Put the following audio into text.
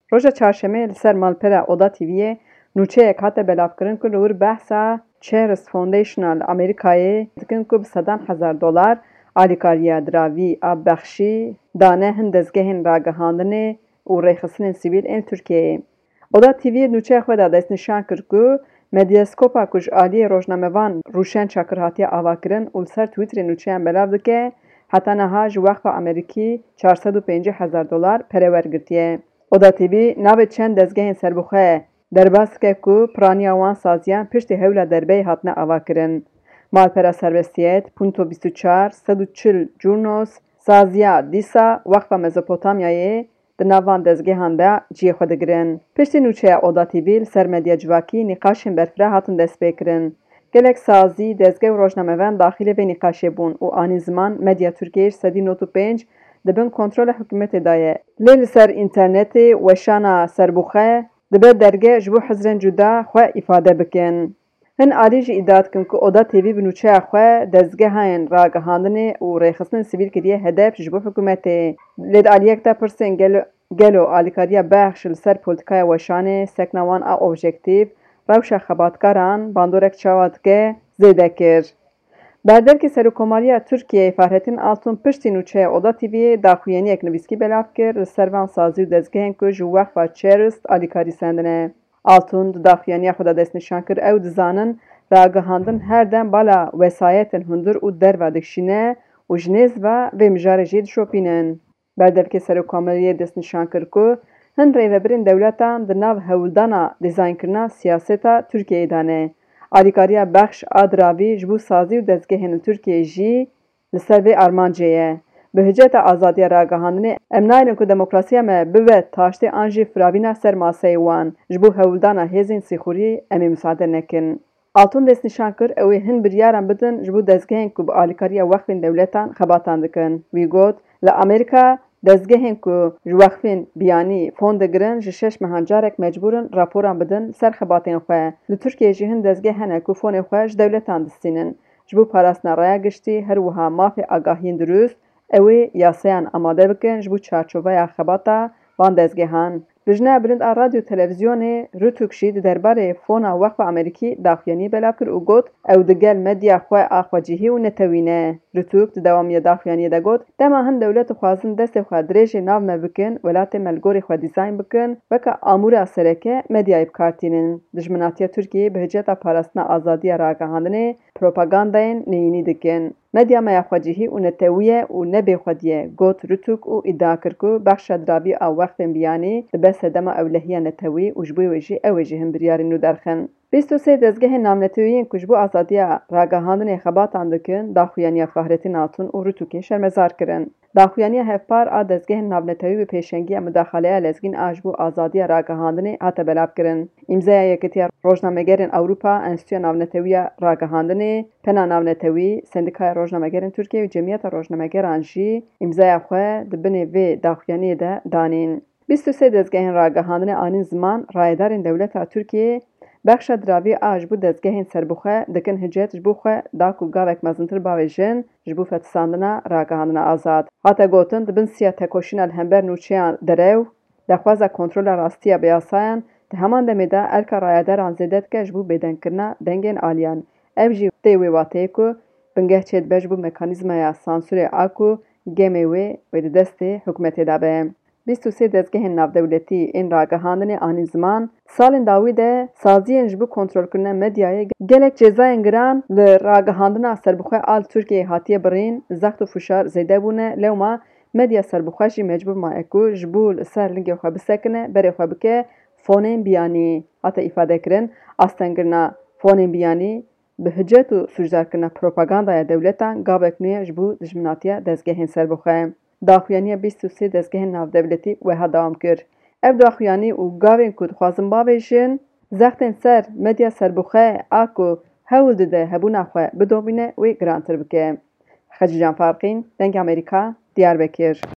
Roja çarşemê li ser malpera Oda TV'yê nûçeyek hate belavkirin ku li wir behsa Charis Foundation'a li Amerîkayê dikin ku bi sedan hezar dolar alîkariya diravî a bexşî dane hin dezgehên ragihandinê û rêxistinên sivîl ên Tirkiyeyê. Oda TV'yê nûçeya xwe de destnîşan kir ku medyaskopa ku ji aliyê rojnamevan Rûşen Çakır hatiye avakirin û li ser Twitterê nûçeyan belav dike, heta niha ji Wexfa Amerîkî 450 hezar dolar pere wergirtiye. Oda TV navê çend dezgehên serbixwe derbas dike ku piraniya wan saziyan piştî hewla derbeyê hatine avakirin. Malpera Serbestiyet, Punto 24, 140 Curnos, saziya Dîsa Wexfa Mezopotamyayê di nav van dezgehan de ciyê xwe digirin. Piştî nûçeya Oda TV li ser medya civakî nîqaşên berfireh hatin destpêkirin. Gelek sazî, dezgeh û rojnamevan daxîlê vê nîqaşê bûn û anî ziman medya Tirkiyeyê ji sedî not û pênc dibin kontrola hikûmetê de ye. Lê li ser înternetê weşana serbixwe dibe dergeh ji bo hizrên cuda xwe îfade bikin. Hin alî jî îdia dikin ku Oda TV bi nûçeya xwe dezgehên ragihandinê û rêxistinên sivîl kiriye hedef ji bo hikûmetê. Lê di aliyek de pirsên gelo alîkariya bexş li ser polîtikaya weşanê, sekna wan a objektiv, rewşa xebatkaran bandorek çawa dike zêde kir. Berdevkê Serokkomariya Tirkiyeyê Ferhettin Altun piştî nûçeya Oda TV'yê daxuyeniyek nivîskî belav kir li ser van sazî û dezgehên ku ji Wexfa Charis alîkarî sendine. Altun di daxuyaniya xwe de destnîşan kir ew dizanin ragihandin her dem bala wesayetên hundir û derve dikişîne û ji nêz ve vê mijarê jî dişopînin. Berdevkê Serokkomariyê destnîşan kir ku hin rêvebirên dewletan di nav hewildana dîzaynkirina siyaseta Tirkiyeyê de ne. Alîkariya bexş a diravî ji bo sazî û dezgehên li Tirkiyeyê jî li ser vê armancê ye. Bi hiceta azadiya ragihandinê em nayênin ku demokrasiya me bibe taştê an jî firavîna ser maseyê wan. Ji bo hewildana hêzên sîxurî em ê misade nekin. Altun destnîşan kir ew ê hin biryaran bidin ji bo dezgehên ku bi alîkariya wexfên dewletan xebatan dikin. Wî got, li Amerîka dezgehên ku ji wexfên biyanî fon digirin ji 6 mehan carek mecbûrin raporan bidin li ser xebatên xwe. Li Tirkiyeyê jî hin dezgeh hene ku fonê xwe ji dewletan distînin. Ji bo parastina raya giştî her wiha mafê agahiyên durust ew ê yasayan amade bikin ji bo çarçoveya xebata van dezgehan. Lijina bilind a radyo televizyonê Rûtûk jî di derbarê fona Wexfa Amerîkî daxuyaniyê belav kir û got ew digel medya xwe a xwecihî û netewîne. Rûtûk di dewamiya daxuyaniyê de got, dema hin dewlet dixwazin destê xwe dirêjê nav me bikin, welatê me li gorî xwe dîzayn bikin, weka amûra sereke medyayê bikartînin. Dijminatiya Tirkiyeyê bi hiceta parastina azadiya ragihandinê propagandayên neyînî dikin. Medya me ya xwecihî û netewî ye û ne bêxwedî ye, got Rûtûk û îdia kir ku bexşa diravî a wexfên biyanî dibe sedema ewlehiya netewî û ji bo wê jî ew ê ji hin biryarî nû derxin. 23 dezgehên navnetewîyên ku ji bo azadiya ragihandinê xebatan dikin, daxuyaniya Ferhettin Altun û Rûtûkê şermezar kirin. Daxuyaniya hevpar a dezgehên navnetewî bi pêşengiya müdaxaleya lezgîn a ji bo azadiya ragihandinê hate belav kirin. İmzaya Yekîtiya Rojnamegerên Ewropa, Enstitûya Navnetewiya Ragihandinê, Pena Navnetewî, Sendîkaya Rojnamegerên Tirkiye û Cemiyeta Rojnamegeran jî îmzaya xwe di binê vê daxuyaniyê de danîn. 23 dezgehên ragihandinê anî ziman rayedarên dewleta Tirkiyeyê bexşa diravî a ji bo dezgehên serbixwe dikin hicret ji bo xwe da ku gavek mezintir bavê jin ji bo fetisandina ragihandina azad. Hate gotin dibin siya tekoşîna li hember nûçeyan derew, daxwaza kontrola rastiya bi yasayan di heman demê de erka rayedaran zêde dike ji bo bêdengkirina dengên aliyan. Ev jî tê wê wateyê ku bingeh çê dibe ji bo mekanîzmaya sansûrê a ku gemê wê di destê hikûmetê de be. 23 dezgehên navdewletî ên ragihandinê anî ziman salên dawî de saziyên ji bo kontrolkirina medyayê gelek cezayên giran li ragihandina serbixwe a li Tirkiyeyê hatiye birîn, zext û fişar zêde bûne, lewma medya serbixwe jî mecbûr maye ku ji bo li ser lingê xwe bisekine, berê xwe bike fonên biyanî. Hate îfadekirin, astengirina fonên biyanî bi hicret û sûcdarkirina propagandaya dewletan gavek nû ye ji bo dijminatiya dezgehên serbixwe. Daxuyaniya 23 dezgehên navdewletî wiha dewam kir. Ev daxuyanî û gavên ku dixwazin bavê jin, zextên ser medya serbixwe a ku hewl dide hebûna xwe bidomîne wê girantir bike. Xecî Canfarqîn, Dengê Amerîka, Diyarbekir.